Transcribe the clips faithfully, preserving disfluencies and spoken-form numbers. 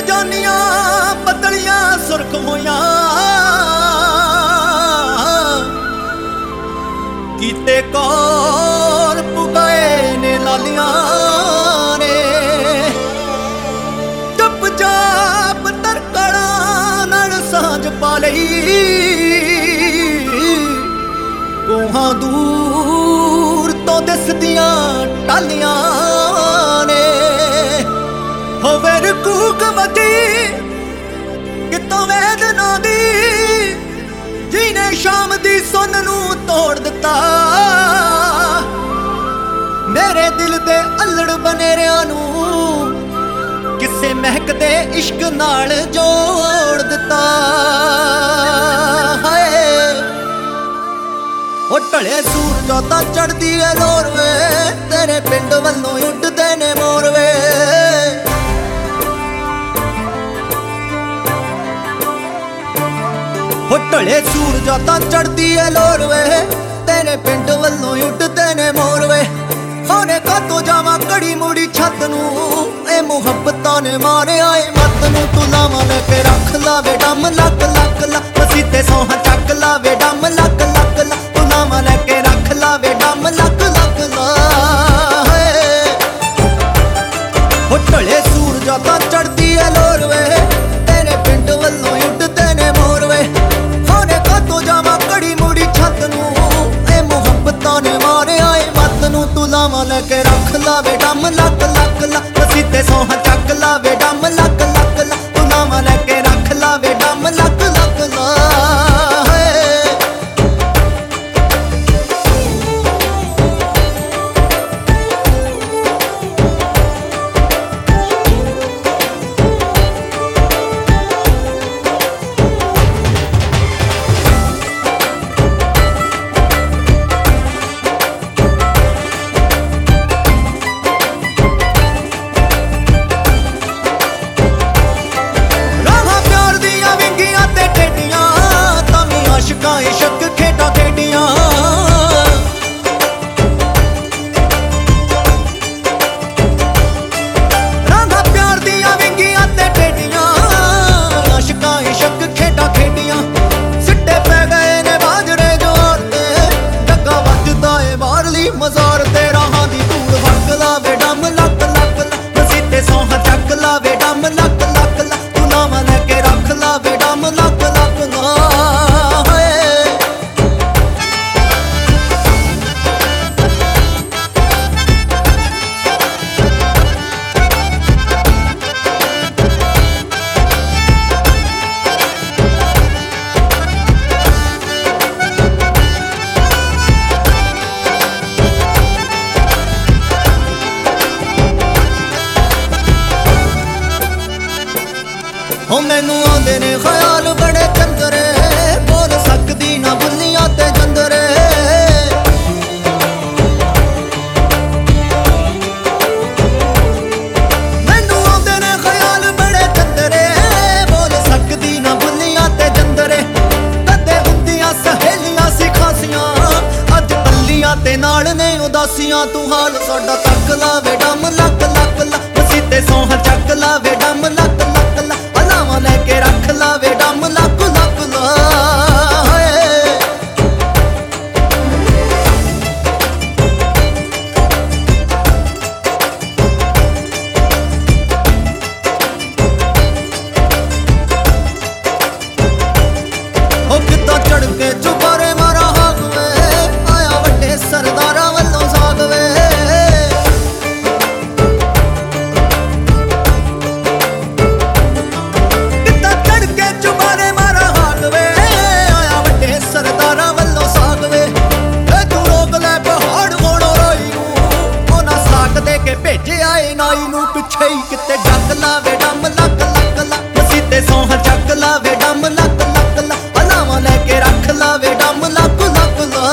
ਜਾਨੀਆਂ ਬਦਲੀਆਂ ਸੁਰਖ ਹੋਈਆਂ ਕੀਤੇ ਕੌਰ ਪੁਗਾਏ ਨੇ ਲਾਲੀਆਂ ਨੇ ਜਪ ਜਾਪ ਤਰਕੜਾਂ ਨਾਲ ਸਾਂਝ ਪਾ ਲਈ ਕੋਹਾਂ ਦੂਰ ਤੋਂ ਦਿਸਦੀਆਂ ਟਾਲੀਆਂ ਨੇ ਹੋਵੇ ਰਕੂਕ ਵਜੀ ਕਿਤੋਂ ਵੇਦਨਾ ਦੀ ਜਿਹਨੇ ਸ਼ਾਮ ਦੀ ਸੁੰਨ ਨੂੰ ਤੋੜ ਦਿੱਤਾ ਮੇਰੇ ਦਿਲ ਦੇ ਅਲੜ ਬਨੇਰਿਆਂ ਨੂੰ ਕਿਸੇ ਮਹਿਕਦੇ ਇਸ਼ਕ ਨਾਲ ਜੋੜ ਦਿੱਤਾ ਹਾਏ ਉਹ ਢਲੇ ਸੂਰਜਾਂ ਤਾਂ ਚੜਦੀ ਏ ਲੋਰ ਵੇ ਤੇਰੇ ਪਿੰਡ ਵੱਲੋਂ ਉੱਡਦੇ ਨੇ ਮੋਰ ਵੇ ਉਹ ਢਲੇ ਸੂਰਜਾਂ ਤਾਂ ਚੜਦੀ ਏ ਲੋਰ ਵੇ ਤੇਰੇ ਪਿੰਡ ਵੱਲੋਂ ਉੱਡਦੇ ਨੇ ਮੋਰ ਵੇ ਹੋਣੇ ਕਾਤੋਂ ਜਾਵਾਂ ਘੜੀ ਮੁੜੀ ਛੱਤ ਨੂੰ ਇਹ ਮੁਹੱਬਤਾਂ ਨੇ ਮਾਰਿਆ ਏ ਮੱਤ ਨੂੰ ਤੂੰ ਲਾਵਾਂ ਲੈ ਕੇ ਰੱਖ ਲਾਵੇ ਡੰਮ ਲੱਕ ਲੱਕ ਲੱਕ ਅਸੀਂ ਤੇ ਸੌਹਾਂ ਚੱਕ ਲਾਵੇ ਡੰਮ ਲੱਕ ਲੱਕ ਲੱਕ ਤੂੰ ਲਾਵਾਂ ਲੈ ਕੇ ਰੱਖ ਲਾਵੇ ਡੰਮ ਲੱਕ ਲੱਕ ਲਾ ਹੋ ਢਲੇ ਸੂਰਜਾਂ ਤਾਂ ਚੜਦੀ ਏ ਲੋਰ ਵੇ ਤੇਰੇ ਪਿੰਡ ਵੱਲੋਂ ਉੱਡਦੇ ਨੇ ਮੋਰ ਵੇ ਹੋਣੇ ਕਾਤੋਂ ਜਾਵਾਂ ਘੜੀ ਮੁੜੀ ਛੱਤ ਨੂੰ ਇਹ ਮੁਹੱਬਤਾਂ ਨੇ ਮਾਰਿਆ ਏ ਮੱਤ ਨੂੰ ਤੂੰ ਲਾਵਾਂ ਲੈ ਕੇ ਰੱਖ ਲਾਵੇ ਡੰਮ ਲੱਕ ਲੱਕ ਲੱਕ ਅਸੀਂ ਤੇ ਸੌਹਾਂ ਚੱਕ ਲਾਵੇ ਡੰਮ ਲੱਕ ਲੱਕ ਲੱਕ ਤੂੰ ਲਾਵਾਂ ਲੈ ਕੇ ਰੱਖ ਲਾਵੇ ਡੰਮ ਲੱਕ ਲੱਕ ਲਾ ਇਸ਼ਕ ਖੇਡਾਂ ਖੇਡੀਆਂ ਰਾਂਝਾ ਪਿਆਰ ਦੀਆਂ ਵਿੰਗੀਆਂ ਤੇ ਟੇਡੀਆਂ ਆਸ਼ਕਾਂ ਇਸ਼ਕ ਖੇਡਾਂ ਖੇਡੀਆਂ ਸਿੱਟੇ ਪੈ ਗਏ ਨੇ ਬਾਜਰੇ ਜੋਰ ਤੇ ਡੱਗਾ ਵੱਜਦਾ ਏ ਬਾਹਰਲੀ ਮਜ਼ਾਰ ਤੇ ਰਾਹਾਂ ਦੀ ਧੂੜ ਵਗ ਲਾਵੇ ਡੰਮ ਲੱਕ ਲੱਕ ਲੱਕ ਅਸੀਂ ਤੇ ਸੌਹਾਂ ਚੱਕ ਲਾਵੇ ਡੰਮ ਲੱਕ ਲੱਕ ਲੱਕ ਤੂੰ ਲਾਵਾਂ ਲੈ ਕੇ ਰੱਖ ਲਾਵੇ ਡੰਮ ਲੱਕ ਲੱਕ ਲਾ ਹੋ ਮੈਨੂੰ ਆਉਂਦੇ ਨੇ ਖਿਆਲ ਬੜੇ ਚੰਦਰੇ ਬੋਲ ਸਕਦੀ ਨਾ ਬੁੱਲੀਆਂ ਤੇ ਜੰਦਰੇ ਮੈਨੂੰ ਆਉਂਦੇ ਨੇ ਖਿਆਲ ਬੜੇ ਚੰਦਰੇ ਬੋਲ ਸਕਦੀ ਨਾ ਬੁੱਲੀਆਂ ਤੇ ਜੰਦਰੇ ਕਦੇ ਹੁੰਦੀਆਂ ਸਹੇਲੀਆਂ ਸੀ ਖਾਸੀਆਂ ਅੱਜ ਬੱਲੀਆਂ ਤੇ ਨਾਲ ਨੇ ਉਦਾਸੀਆਂ ਤੂੰ ਹਾਲ ਸਾਡਾ ਤੱਕ ਲਾਵੇ ਡੰਮ ਲੱਕ ਲੱਕ ਲੱਕ ਅਸੀਂ ਤੇ ਸੌਹਾਂ ਚੱਕ ਲਾਵੇ ਡੰਮ ਲੱਕ ਲੱਕ ਲੱਕ ਲੈ ਕੇ ਰੱਖ ਲਾਵੇ ਡੰਮ ਲੱਕ ਲੱਕ ਲਾ ਉਹ ਕਿੱਦਾਂ ਚੜ ਕੇ ਚੁਬਾਰੇ ਮਾਰਾ ਹਾਕ ਵੇ ਆਇਆ ਵੱਡੇ ਸਰਦਾਰਾਂ ਵੱਲੋਂ ਸਾਗ ਵੇ ਨਾਈ ਨੂੰ ਪਿੱਛੇ ਹੀ ਕਿਤੇ ਜੱਗ ਲਾਵੇ ਡੰਮ ਲੱਕ ਲੱਕ ਲੱਕ ਅਸੀਂ ਤੇ ਸੌਹਾਂ ਚੱਕ ਲਾਵੇ ਡੰਮ ਲੱਕ ਲੱਕ ਲੱਕ ਲਾਵਾਂ ਲੈ ਕੇ ਰੱਖ ਲਾਵੇ ਡੰਮ ਲੱਕ ਲੱਕ ਲਾ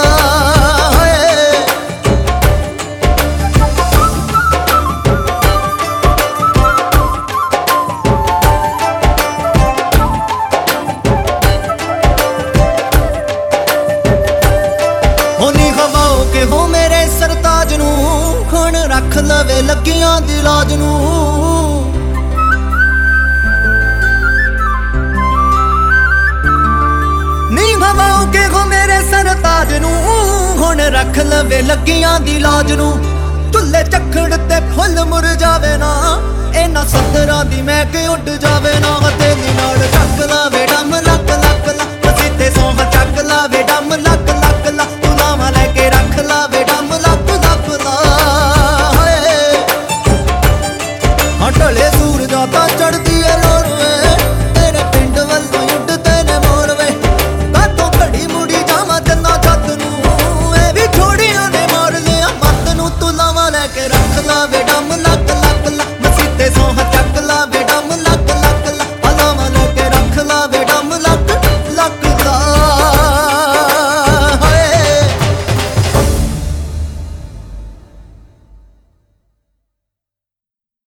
ਹੋਨੀ ਹਵਾਓ ਕਿ ਹੋ ਮੇਰੇ ਸਰਤਾਜ ਨੂੰ ਖਣ ਰੱਖ ਲਵੇ ਲੱਗੀਆਂ ਦੀ ਲਾਜ ਨੂੰ ਮਵਾਉ ਕੇ ਹੋ ਮੇਰੇ ਸਰਤਾਜ ਨੂੰ ਹੁਣ ਰੱਖ ਲਵੇ ਲੱਗੀਆਂ ਦੀ ਲਾਜ ਨੂੰ ਢੁੱਲੇ ਚੱਖੜ ਤੇ ਫੁੱਲ ਮੁਰਝਾਵੇ ਨਾ ਇਹਨਾਂ ਸੱਤਰਾਂ ਦੀ ਮੈਂ ਕਿ ਉੱਡ ਜਾਵੇ ਨਾ ਤੇਰੀ ਨਾਲ ਚੱਕ ਲਾਵੇ ਡੰਮ ਲੱਕ ਲੱਕ ਲੱਕ ਸਿੱਧੇ ਸੌਂ ਚੱਕ ਲਾਵੇ ਡੰਮ ਲੱਕ ਲੱਕ ਲੱਕ ਤੂੰ ਲਾਵਾਂ ਲੈ ਕੇ ਰੱਖ ਲਾਵੇ ਡੰਮ ਲੱਕ ਲੱਕ ਲਾ ਹਾਂ ਢਲੇ ਸੂਰਜਾਂ ਤਾਂ ਚੜਦੀ ਏ ਲੋਰ ਵੇ ਤੇਰੇ ਪਿੰਡ ਵੱਲੋਂ ਉੱਡਦੇ ਨੇ ਮੋਰ ਵੇ ਕਾਤੋਂ ਘੜੀ ਮੁੜੀ ਜਾਵਾਂ ਜੰਨਾ ਜੱਤ ਨੂੰ ਇਹ ਵੀ ਛੋੜੀਆਂ ਨੇ ਮਾਰ ਲਿਆ ਮੱਤ ਨੂੰ ਤੂੰ ਲਾਵਾਂ ਲੈ ਕੇ ਰੱਖ ਲਾਵੇ ਡੰਮ